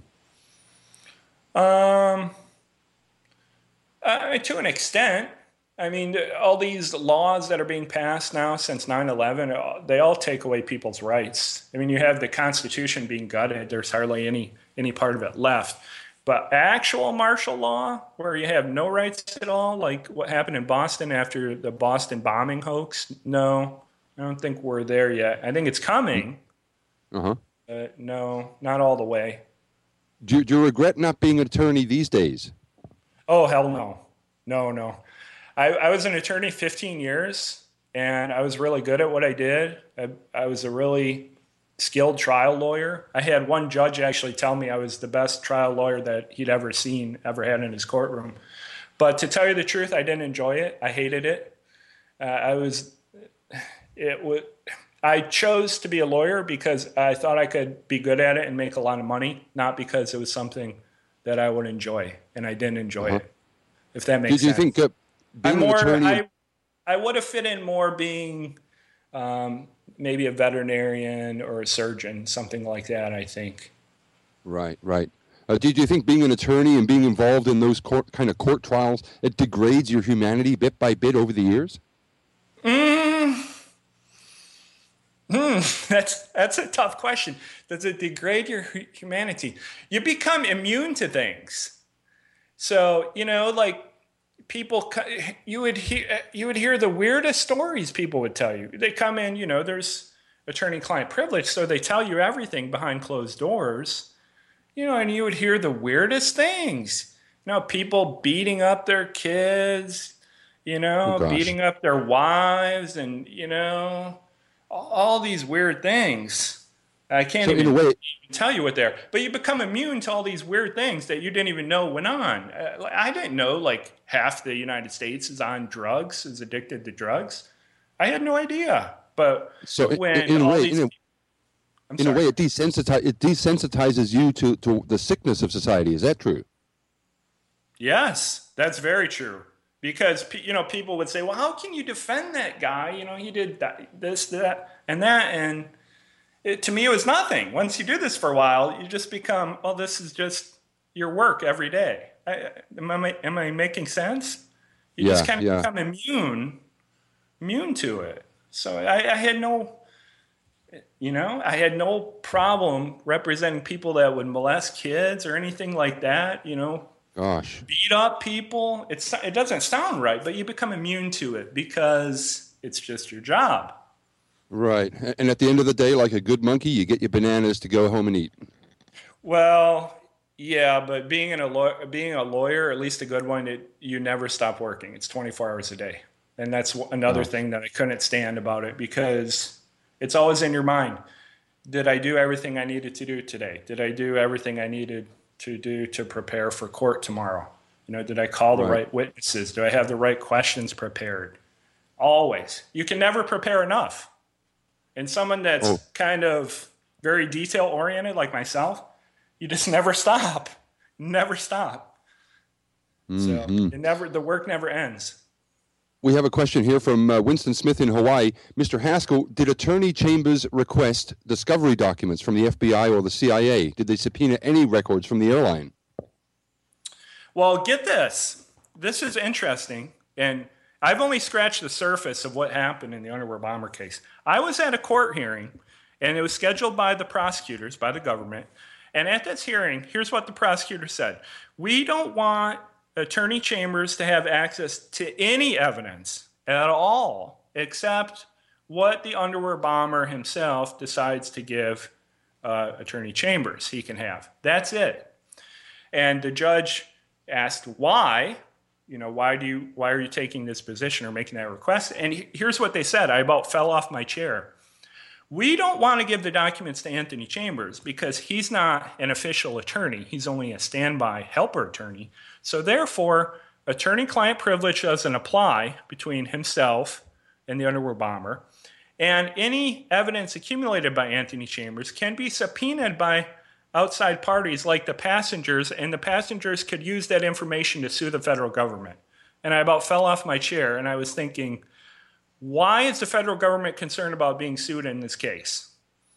Um, uh, to an extent. I mean, all these laws that are being passed now since nine eleven, they all take away people's rights. I mean, you have the Constitution being gutted. There's hardly any any part of it left. But actual martial law, where you have no rights at all, like what happened in Boston after the Boston bombing hoax, no, I don't think we're there yet. I think it's coming. Uh-huh. But no, not all the way. Do you, do you regret not being an attorney these days? Oh, hell no. No, no. I, I was an attorney fifteen years, and I was really good at what I did. I, I was a really skilled trial lawyer. I had one judge actually tell me I was the best trial lawyer that he'd ever seen, ever had in his courtroom. But to tell you the truth, I didn't enjoy it. I hated it. Uh, I was, it would, I chose to be a lawyer because I thought I could be good at it and make a lot of money, not because it was something that I would enjoy, and I didn't enjoy uh-huh. it. If that makes Did you sense. think? Uh, I'm more. I, I would have fit in more being um, maybe a veterinarian or a surgeon, something like that. I think. Right, right. Uh, did you think being an attorney and being involved in those court, kind of court trials, it degrades your humanity bit by bit over the years? Mm. Mm, that's that's a tough question. Does it degrade your humanity? You become immune to things. So, you know, like people, you would hear, you would hear the weirdest stories people would tell you. They come in, you know, there's attorney-client privilege, so they tell you everything behind closed doors, you know, and you would hear the weirdest things. You know, people beating up their kids, you know, oh, beating up their wives, and, you know, all, all these weird things. I can't so even, in a way, even tell you what they're, but you become immune to all these weird things that you didn't even know went on. Uh, I didn't know like half the United States is on drugs, is addicted to drugs. I had no idea. But so when in, in, a way, these, in, a, in a way, it desensitizes it desensitizes you to, to the sickness of society. Is that true? Yes, that's very true. Because, you know, people would say, well, how can you defend that guy? You know, he did that, this, that, and that. And it, to me, it was nothing. Once you do this for a while, you just become, well, this is just your work every day. I, am, I, am I making sense? You yeah, just kind of yeah. become immune, immune to it. So I, I had no, you know, I had no problem representing people that would molest kids or anything like that, you know. Gosh. Beat up people. It's, it doesn't sound right, but you become immune to it because it's just your job. Right. And at the end of the day, like a good monkey, you get your bananas to go home and eat. Well, yeah, but being, in a, law- being a lawyer, at least a good one, it, you never stop working. It's twenty-four hours a day. And that's another oh. thing that I couldn't stand about it, because it's always in your mind. Did I do everything I needed to do today? Did I do everything I needed to do to prepare for court tomorrow? You know, did I call the right, right witnesses? Do I have the right questions prepared? Always. You can never prepare enough. And someone that's oh. kind of very detail oriented like myself, you just never stop. Never stop. Mm-hmm. So it never, the work never ends. We have a question here from uh, Winston Smith in Hawaii. Mister Haskell, did Attorney Chambers request discovery documents from the F B I or the C I A? Did they subpoena any records from the airline? Well, get this. This is interesting, and I've only scratched the surface of what happened in the Underwear Bomber case. I was at a court hearing, and it was scheduled by the prosecutors, by the government, and at this hearing, here's what the prosecutor said. We don't want Attorney Chambers to have access to any evidence at all except what the Underwear Bomber himself decides to give uh, Attorney Chambers he can have. That's it. And the judge asked why, you know, why do you, why are you taking this position or making that request? And he, here's what they said. I about fell off my chair. We don't want to give the documents to Anthony Chambers because he's not an official attorney. He's only a standby helper attorney. So therefore, attorney-client privilege doesn't apply between himself and the Underwear Bomber. And any evidence accumulated by Anthony Chambers can be subpoenaed by outside parties like the passengers, and the passengers could use that information to sue the federal government. And I about fell off my chair, and I was thinking, why is the federal government concerned about being sued in this case?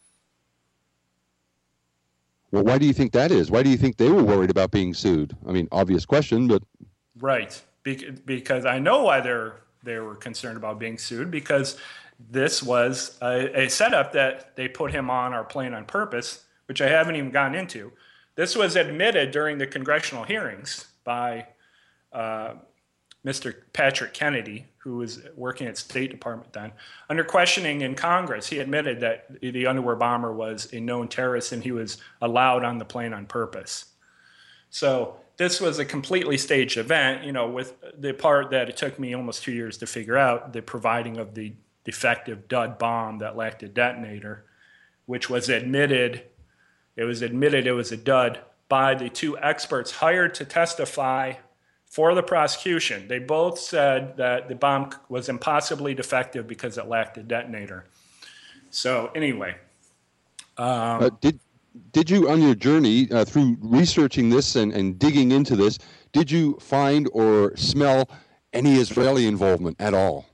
Well, why do you think that is? Why do you think they were worried about being sued? I mean, obvious question, but... Right, Be- because I know why they're, they were concerned about being sued, because this was a, a setup that they put him on our plane on purpose, which I haven't even gotten into. This was admitted during the congressional hearings by uh, Mister Patrick Kennedy, who was working at State Department then. Under questioning in Congress, he admitted that the Underwear Bomber was a known terrorist and he was allowed on the plane on purpose. So this was a completely staged event, you know, with the part that it took me almost two years to figure out, the providing of the defective dud bomb that lacked a detonator, which was admitted, it was admitted it was a dud by the two experts hired to testify for the prosecution. They both said that the bomb was impossibly defective because it lacked a detonator. So anyway. Um, uh, did did you, on your journey uh, through researching this and, and digging into this, did you find or smell any Israeli involvement at all?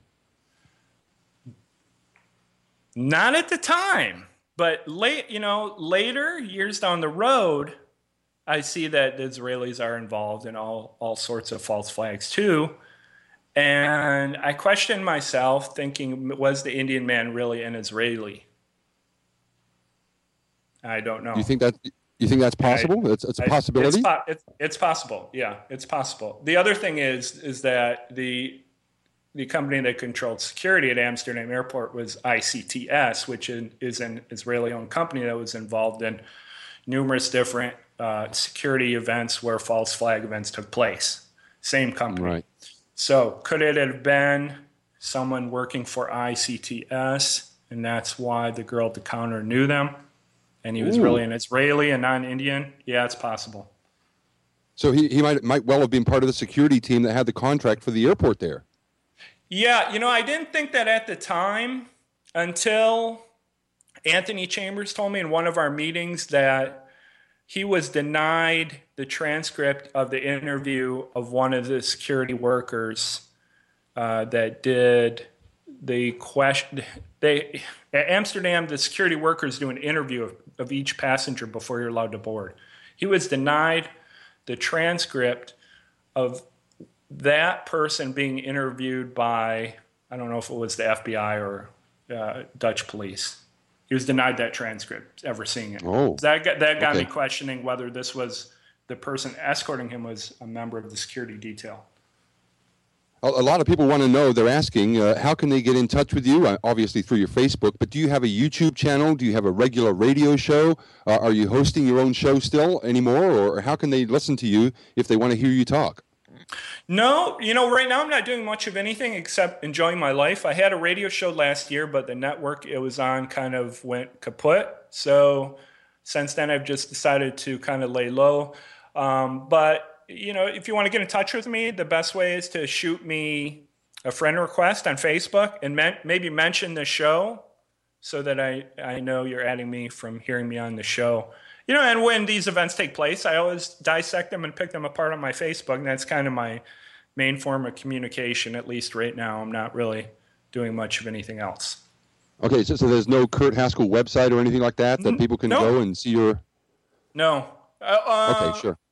Not at the time, but late, you know, later, years down the road, I see that the Israelis are involved in all, all sorts of false flags too. And I questioned myself thinking, was the Indian man really an Israeli? I don't know. Do you think that, do You think that's possible? I, it's, it's a possibility? It's, po- it's, it's possible. Yeah, it's possible. The other thing is is that the the company that controlled security at Amsterdam Airport was I C T S, which is an Israeli-owned company that was involved in numerous different uh, security events where false flag events took place. Same company. Right. So could it have been someone working for I C T S, and that's why the girl at the counter knew them, and he was Ooh. really an Israeli and not an Indian? Yeah, it's possible. So he, he might might well have been part of the security team that had the contract for the airport there. Yeah, you know, I didn't think that at the time until Anthony Chambers told me in one of our meetings that he was denied the transcript of the interview of one of the security workers uh, that did the question. They at Amsterdam, the security workers do an interview of, of each passenger before you're allowed to board. He was denied the transcript of that person being interviewed by, I don't know if it was the F B I or uh, Dutch police. He was denied that transcript, ever seeing it. Oh, that got, that got okay. me questioning whether this was the person escorting him was a member of the security detail. A, a lot of people want to know, they're asking, uh, how can they get in touch with you? Uh, obviously through your Facebook, but do you have a YouTube channel? Do you have a regular radio show? Uh, are you hosting your own show still anymore? Or how can they listen to you if they want to hear you talk? No, you know, right now I'm not doing much of anything except enjoying my life. I had a radio show last year, but the network it was on kind of went kaput. So since then, I've just decided to kind of lay low. Um, but, you know, if you want to get in touch with me, the best way is to shoot me a friend request on Facebook and men- maybe mention the show so that I, I know you're adding me from hearing me on the show. You know, and when these events take place, I always dissect them and pick them apart on my Facebook, and that's kind of my main form of communication, at least right now. I'm not really doing much of anything else. Okay, so, so there's no Kurt Haskell website or anything like that that people can no. go and see your... No. Uh, uh, okay, sure.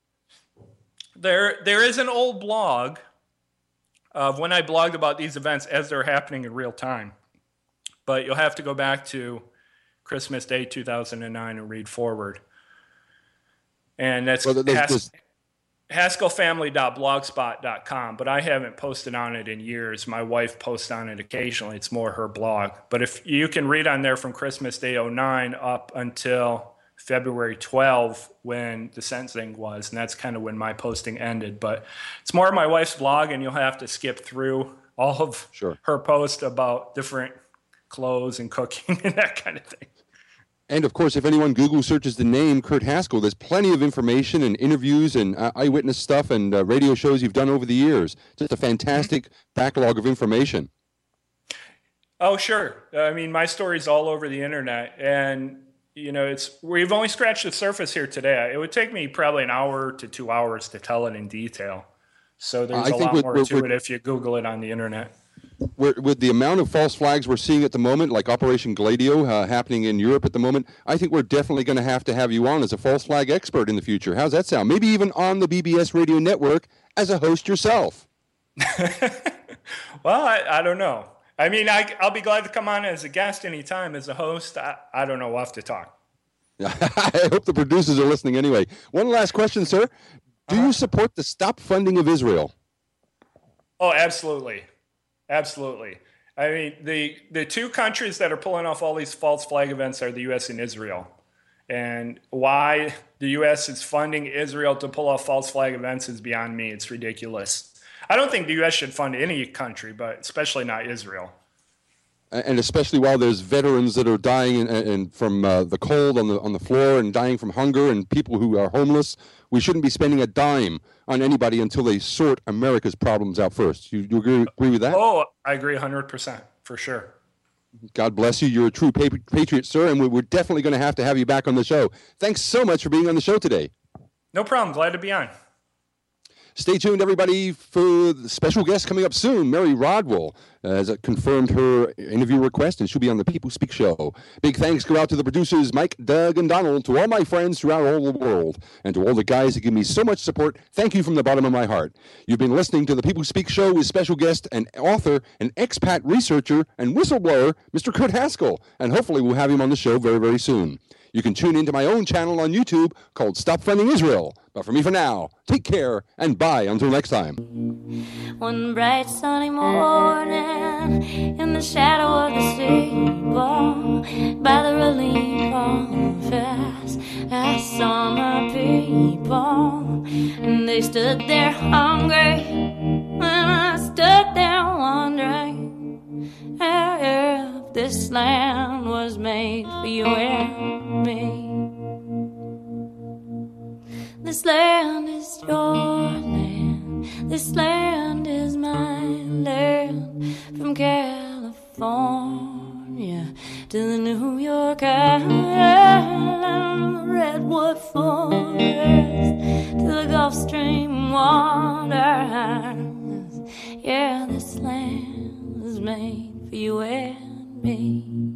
There, There is an old blog of when I blogged about these events as they're happening in real time, but you'll have to go back to Christmas Day two thousand nine and read forward. And that's well, there's, Has- there's... haskell family dot blogspot dot com, but I haven't posted on it in years. My wife posts on it occasionally. It's more her blog. But if you can read on there from Christmas Day oh nine up until February twelfth when the sentencing was, and that's kind of when my posting ended. But it's more of my wife's blog, and you'll have to skip through all of sure. her posts about different clothes and cooking and that kind of thing. And, of course, if anyone Google searches the name Kurt Haskell, there's plenty of information and interviews and uh, eyewitness stuff and uh, radio shows you've done over the years. Just a fantastic mm-hmm. backlog of information. Oh, sure. I mean, my story's all over the internet. And, you know, it's we've only scratched the surface here today. It would take me probably an hour to two hours to tell it in detail. So there's uh, a lot with, more with, to with, it if you Google it on the internet. We're, with the amount of false flags we're seeing at the moment, like Operation Gladio uh, happening in Europe at the moment, I think we're definitely going to have to have you on as a false flag expert in the future. How's that sound? Maybe even on the B B S Radio Network as a host yourself. Well, I, I don't know. I mean, I, I'll be glad to come on as a guest anytime. As a host, I, I don't know. We'll have to talk. I hope the producers are listening anyway. One last question, sir. Do uh-huh. you support the stop funding of Israel? Oh, absolutely. Absolutely. I mean, the, the two countries that are pulling off all these false flag events are the U S and Israel. And why the U S is funding Israel to pull off false flag events is beyond me. It's ridiculous. I don't think the U S should fund any country, but especially not Israel. And especially while there's veterans that are dying and, and from uh, the cold on the on the floor and dying from hunger and people who are homeless, we shouldn't be spending a dime on anybody until they sort America's problems out first. You, you agree, agree with that? Oh, I agree one hundred percent, for sure. God bless you. You're a true patriot, sir, and we're definitely going to have to have you back on the show. Thanks so much for being on the show today. No problem. Glad to be on. Stay tuned, everybody, for the special guest coming up soon. Mary Rodwell has confirmed her interview request, and she'll be on the People Speak Show. Big thanks go out to the producers, Mike, Doug, and Donald, to all my friends throughout all the world, and to all the guys that give me so much support. Thank you from the bottom of my heart. You've been listening to the People Speak Show with special guest and author and expat researcher and whistleblower, Mister Kurt Haskell, and hopefully we'll have him on the show very, very soon. You can tune into my own channel on YouTube called Stop Friending Israel. But for me for now, take care and bye until next time. One bright sunny morning, in the shadow of the steeple, by the relief office, I saw my people, and they stood there hungry, and I stood there wondering if this land was made for you and me. This land is your land, this land is my land, from California to the New York Island, the Redwood Forest to the Gulf Stream waters. Yeah, this land was made for you and me.